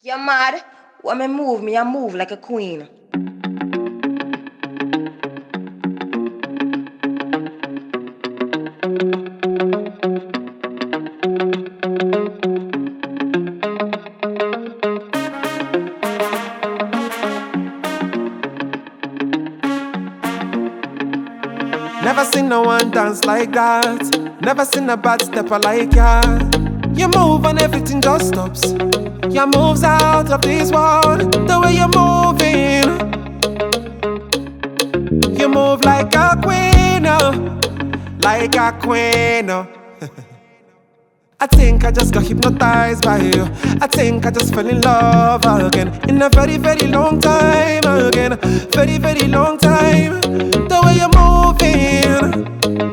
You mad? When me, I move like a queen. Never seen no one dance like that. Never seen a bad stepper like ya. You move and everything just stops. Your moves out of this world. The way you're moving, you move like a queen, oh, like a queen. Oh. I think I just got hypnotized by you. I think I just fell in love again. In a very, very long time again. Very, very long time. The way you're moving,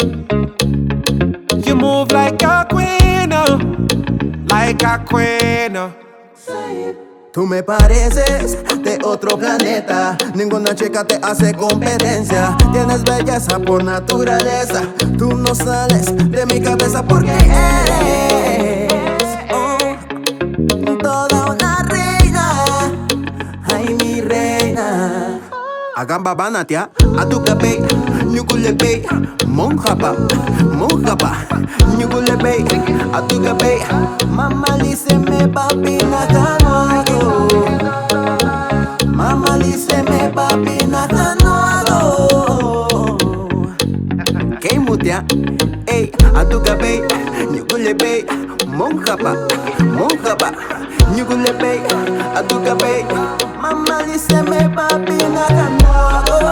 you move like a queen, oh, like a queen. Oh. Tú me pareces de otro planeta. Ninguna chica te hace competencia. Tienes belleza por naturaleza. Tú no sales de mi cabeza porque eres toda una reina. Ay, mi reina. Agamba banatia, adukabe, nyugulebe, monjaba, nyugulebe, adukabe. Mama lise me papi na kanoago. Mama lise me papi na kanoago. Keimutia, ey, adukabe, nyugulebe, monjaba, nyugulebe, adukabe. Mama lise me papi na kanoago.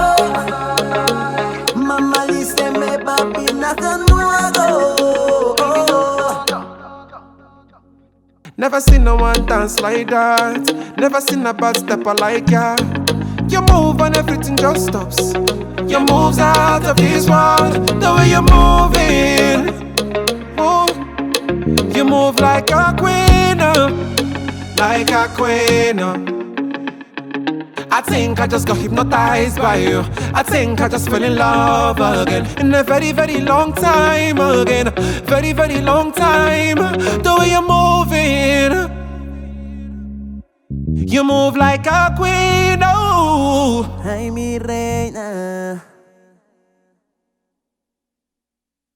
Mama lise me papi na kanoago. Never seen no one dance like that. Never seen a bad stepper like ya. You move and everything just stops. Your moves out of this world. The way you're moving, oh, you move like a queen, oh, like a queen. Oh. I think I just got hypnotized by you. I think I just fell in love again. In a very, very long time again. Very, very long time. The way you're moving, you move like a queen, oh. Ay, mi reina.